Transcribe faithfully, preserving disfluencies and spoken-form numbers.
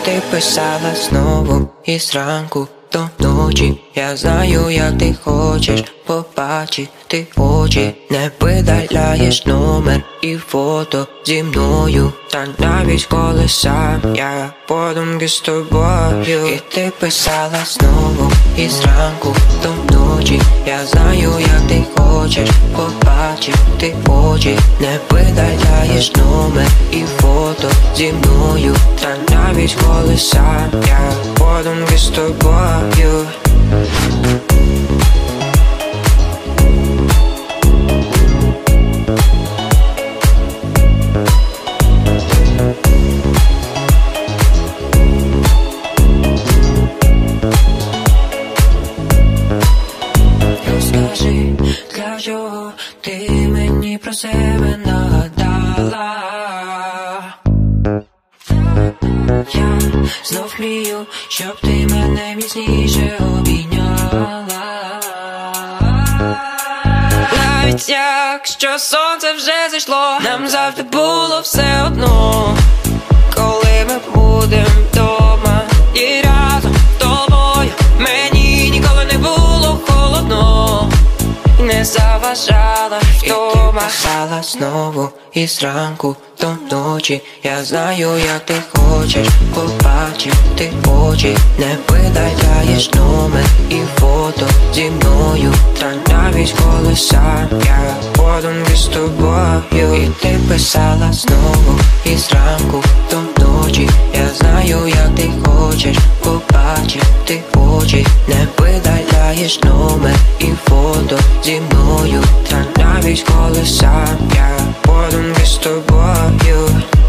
ти писала знову і зранку до ночі. Я знаю, як ти хочеш побачити очі. Не видаляєш номер і фото зі мною. Та навіть коли сам я подумки з тобою. І ти писала знову і зранку до ночі. Я знаю, як ти хочеш побачити очі. Не видаляєш номер і фото зі мною. Та навіть коли сам я подумки з тобою. Розкажи, для чого ти мені про себе нагадала? Я знов мрію, щоб ти мене міцніше обійняла. Навіть якщо сонце вже зайшло, нам завжди було все одно, коли ми будем вдома і разом з тобою. Мені ніколи не було холодно, не заважала вдома. І ти писала знову і зранку до ночі. Я знаю, як ти хочеш побачити очі. Не видаляєш номер і фото зі мною. Та навіть коли сам я подумки з тобою. І ти писала знову і зранку до ночі. Я знаю, як ти хочеш побачити очі. Не видаляєш номер і фото зі мною. Та навіть коли сам я подумки з тобою.